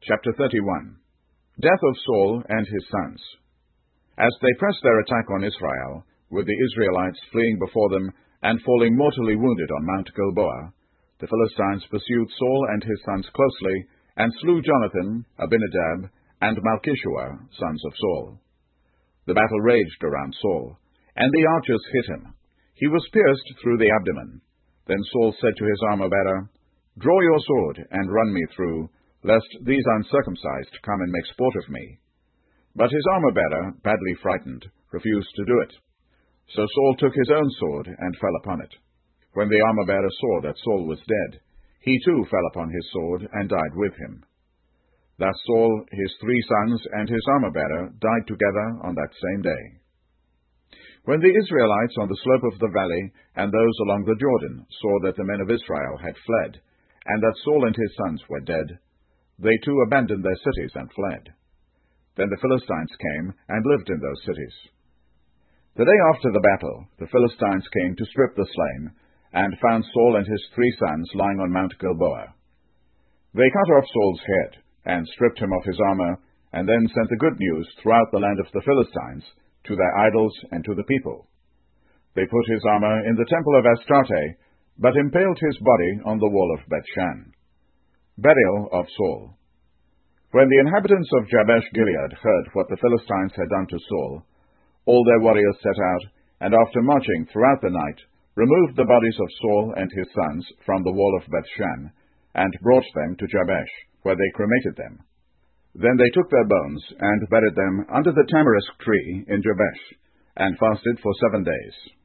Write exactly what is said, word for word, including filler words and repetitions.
Chapter thirty-one. Death of Saul and his sons. As they pressed their attack on Israel, with the Israelites fleeing before them and falling mortally wounded on Mount Gilboa, the Philistines pursued Saul and his sons closely, and slew Jonathan, Abinadab, and Malchishua, sons of Saul. The battle raged around Saul, and the archers hit him. He was pierced through the abdomen. Then Saul said to his armor-bearer, "Draw your sword, and run me through, lest these uncircumcised come and make sport of me." But his armor-bearer, badly frightened, refused to do it. So Saul took his own sword and fell upon it. When the armor-bearer saw that Saul was dead, he too fell upon his sword and died with him. Thus Saul, his three sons, and his armor-bearer died together on that same day. When the Israelites on the slope of the valley and those along the Jordan saw that the men of Israel had fled, and that Saul and his sons were dead, they too abandoned their cities and fled. Then the Philistines came and lived in those cities. The day after the battle, the Philistines came to strip the slain, and found Saul and his three sons lying on Mount Gilboa. They cut off Saul's head, and stripped him of his armor, and then sent the good news throughout the land of the Philistines, to their idols and to the people. They put his armor in the temple of Astarte, but impaled his body on the wall of Bethshan. Burial of Saul. When the inhabitants of Jabesh-Gilead heard what the Philistines had done to Saul, all their warriors set out, and after marching throughout the night, removed the bodies of Saul and his sons from the wall of Bethshan, and brought them to Jabesh, where they cremated them. Then they took their bones, and buried them under the tamarisk tree in Jabesh, and fasted for seven days.